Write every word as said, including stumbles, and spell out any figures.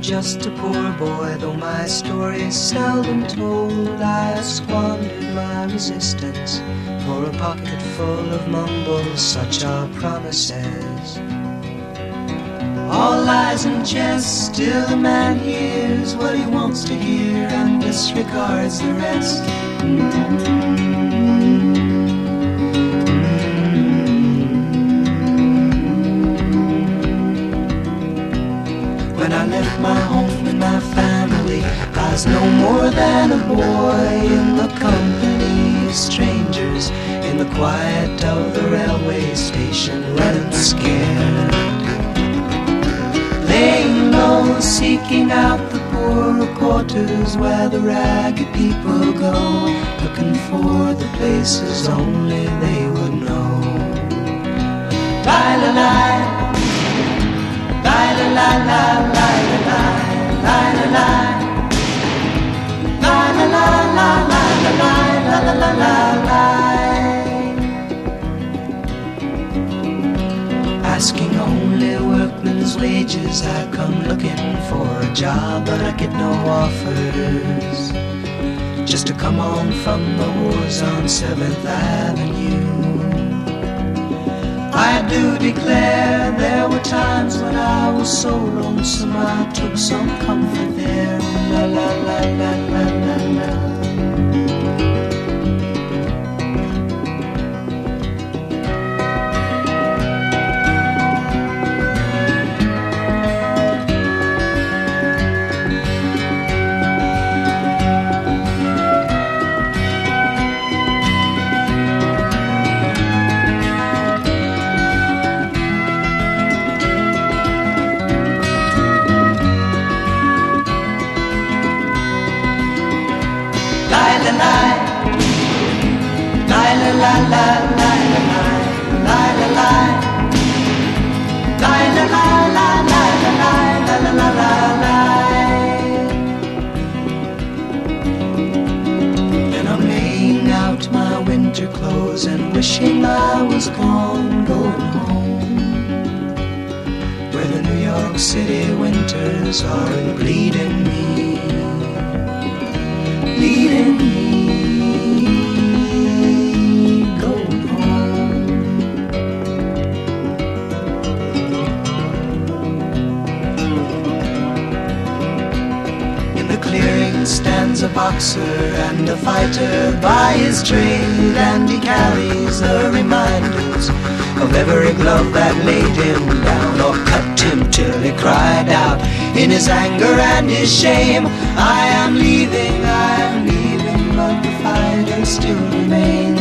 just a poor boy, though my story is seldom told. I squandered my resistance for a pocket full of mumbles, such are promises. All lies and jest, still a man hears what he wants to hear and disregards the rest. When I left my home and my family, I was no more than a boy in the company of strangers, in the quiet of the railway station, running scared, laying low, seeking out the poorer quarters where the ragged people go, looking for the places only they would know. Lie-la-lie, lie-la-lie-lie, lie-la-lie, lie-la-lie, lie-la-lie, lie-la-lie, asking only workmen's wages. I come looking for a job, but I get no offers, just to come on from the wars on seventh avenue. I do declare there were times when I was so lonesome I took some comfort there. La la la la la la la. Clothes and wishing I was gone, going home, where the New York City winters are bleeding me, bleeding me, going home. In the clearing stands a boxer and a fighter by his trade, and he carries the reminders of every glove that laid him down or cut him till he cried out in his anger and his shame, I am leaving, I am leaving, but the fighter still remains.